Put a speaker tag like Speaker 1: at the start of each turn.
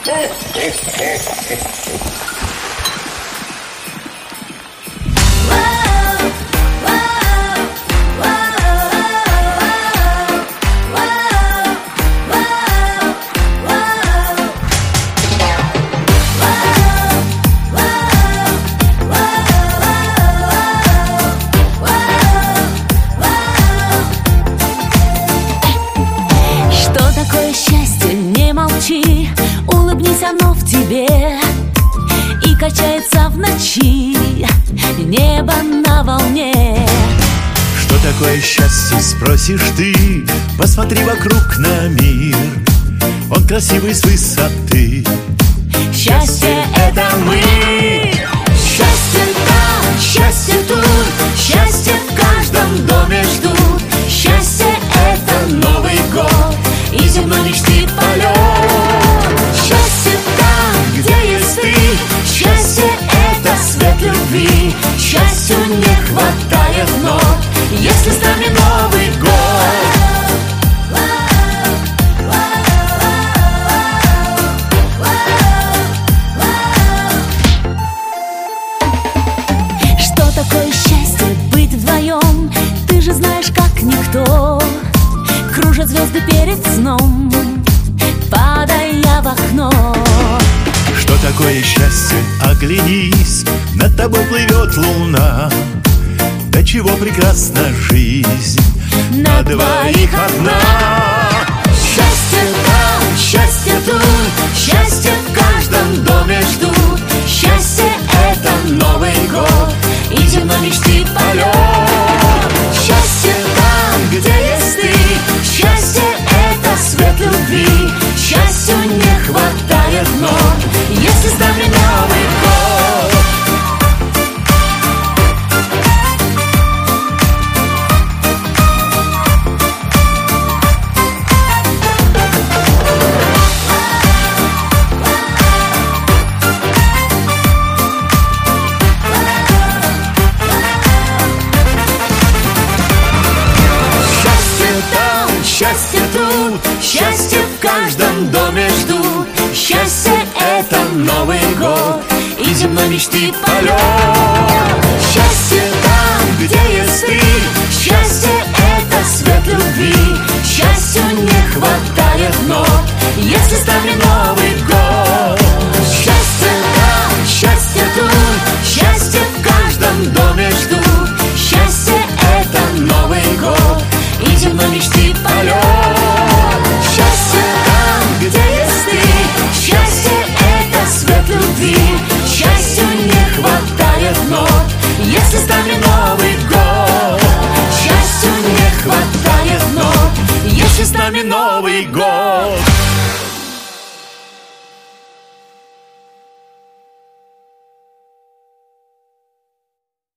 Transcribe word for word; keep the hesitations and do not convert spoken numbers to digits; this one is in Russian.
Speaker 1: Улыбнись, оно в тебе и качается в ночи небо на волне.
Speaker 2: Что такое счастье, спросишь ты? Посмотри вокруг на мир, он красивый с высоты.
Speaker 1: Счастье — это мы. Счастье там, счастье тут, счастье в каждом доме ждут. Счастье — это Новый год и земной мечты полет. Счастье там, где есть ты, счастье — это свет любви. Счастью не хватает ног, если с нами Новый год. Что такое счастье быть вдвоем? Ты же знаешь, как никто. Кружат звезды перед сном, падая в окно.
Speaker 2: Что такое счастье? Оглянись, над тобой плывет луна. До чего прекрасна жизнь, на двоих одна.
Speaker 1: Счастье там, счастье тут, счастье в каждом доме ждут. Счастье — это Новый год и земной мечты полет. Счастье там, где есть ты, счастье — это свет любви. Счастью не хватает ног, если с нами Новый год. Счастье тут, счастье в каждом доме ждут. Счастье — это Новый год и земной мечты полет. Счастье там, где есть ты, счастье